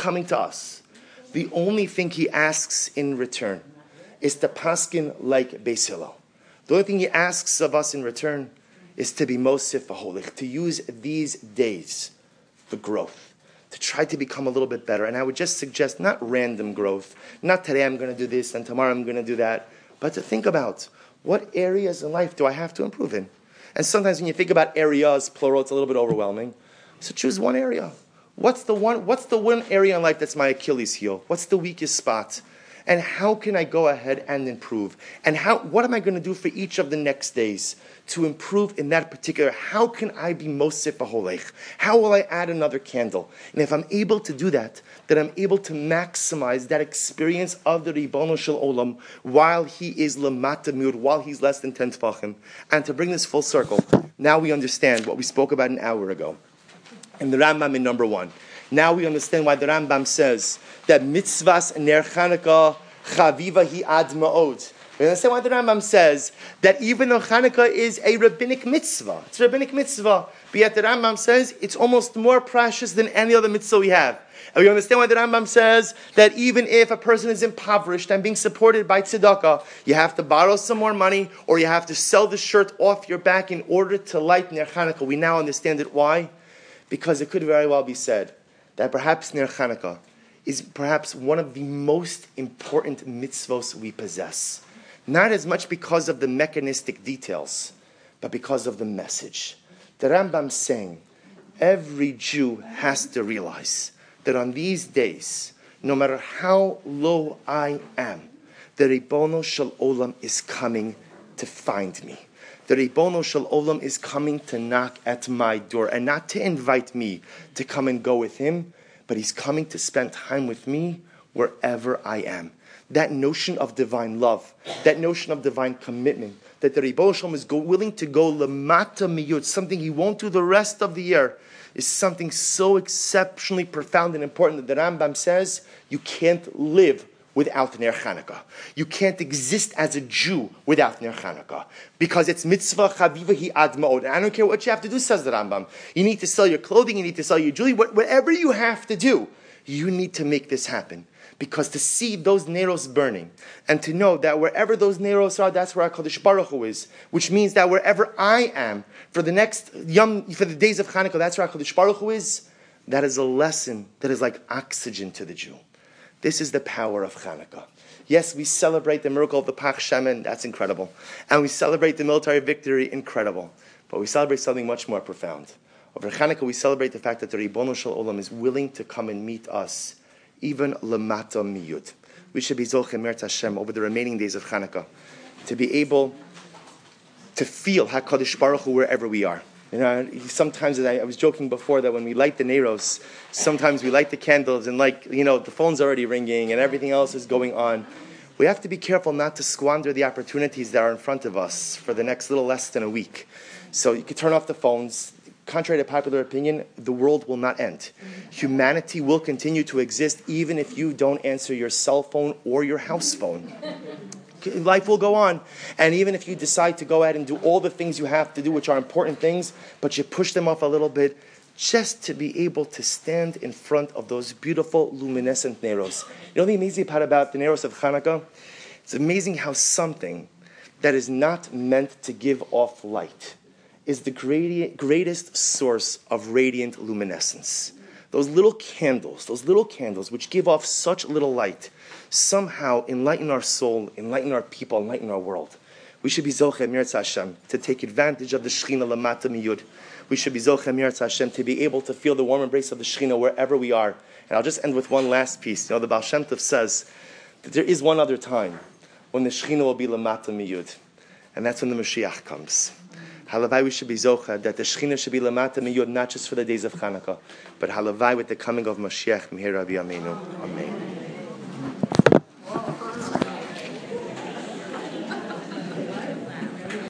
the only thing he asks in return is to paskin like Beis Hillel. The only thing he asks of us in return is to be mosif v'holich, to use these days for growth, to try to become a little bit better. And I would just suggest not random growth, not today I'm going to do this and tomorrow I'm going to do that, but to think about what areas in life do I have to improve in. And sometimes when you think about areas, plural, it's a little bit overwhelming. So choose one area. What's the one area in life that's my Achilles heel? What's the weakest spot? And how can I go ahead and improve? And what am I going to do for each of the next days to improve in that particular? How can I be mosif v'holech? How will I add another candle? And if I'm able to do that, then I'm able to maximize that experience of the Ribono Shel Olam while he is lamata miud, while he's less than 10 tefachim. And to bring this full circle, now we understand what we spoke about an hour ago. And the Rambam in number 1. Now we understand why the Rambam says that mitzvahs ner Chanukah chaviva hi ad ma'od. We understand why the Rambam says that even though Chanukah is a rabbinic mitzvah, it's a rabbinic mitzvah, but yet the Rambam says it's almost more precious than any other mitzvah we have. And we understand why the Rambam says that even if a person is impoverished and being supported by tzedakah, you have to borrow some more money or you have to sell the shirt off your back in order to light ner Chanukah. We now understand it. Why? Because it could very well be said that perhaps ner Chanukah is perhaps one of the most important mitzvos we possess. Not as much because of the mechanistic details, but because of the message. The Rambam's saying, every Jew has to realize that on these days, no matter how low I am, the Ribono Shel Olam is coming to find me. The Ribono Shel Olam is coming to knock at my door, and not to invite me to come and go with him, but he's coming to spend time with me wherever I am. That notion of divine love, that notion of divine commitment, that the Ribono Shel Olam is willing to go lamata miyut, something he won't do the rest of the year, is something so exceptionally profound and important that the Rambam says you can't live without Ner Chanukah. You can't exist as a Jew without Ner Chanukah. Because it's mitzvah chaviva hi ad ma'od. And I don't care what you have to do, says the Rambam. You need to sell your clothing, you need to sell your jewelry, whatever you have to do, you need to make this happen. Because to see those neros burning, and to know that wherever those neros are, that's where HaKadosh Baruch Hu is. Which means that wherever I am, for the days of Chanukah, that's where HaKadosh Baruch Hu is. That is a lesson that is like oxygen to the Jew. This is the power of Chanukah. Yes, we celebrate the miracle of the Pach Shemen, that's incredible. And we celebrate the military victory, incredible. But we celebrate something much more profound. Over Chanukah, we celebrate the fact that the Ribono Shel Olam is willing to come and meet us, even lamata miyud. We should be zochem Meretz Hashem over the remaining days of Chanukah, to be able to feel HaKadosh Baruch Hu wherever we are. Sometimes, as I was joking before, that when we light the neros, sometimes we light the candles and the phone's already ringing and everything else is going on. We have to be careful not to squander the opportunities that are in front of us for the next little less than a week. So you could turn off the phones. Contrary to popular opinion, the world will not end. Humanity will continue to exist even if you don't answer your cell phone or your house phone. Life will go on. And even if you decide to go ahead and do all the things you have to do, which are important things, but you push them off a little bit, just to be able to stand in front of those beautiful luminescent neros. You know the amazing part about the neros of Chanukah? It's amazing how something that is not meant to give off light is the greatest source of radiant luminescence. Those little candles which give off such little light, somehow enlighten our soul, enlighten our people, enlighten our world. We should be Zocheh Meretz Hashem to take advantage of the Shechina Lamata Miyud. We should be Zocheh Meretz Hashem to be able to feel the warm embrace of the Shechina wherever we are. And I'll just end with one last piece. The Baal Shem Tov says that there is one other time when the Shekhinah will be Lamata Miyud, and that's when the Mashiach comes. Halavai, we should be zocha that the Shekhinah should be Lamata Miyud, not just for the days of Chanukah, but halavai with the coming of Mashiach. Meher Rabbi Amenu. Amen.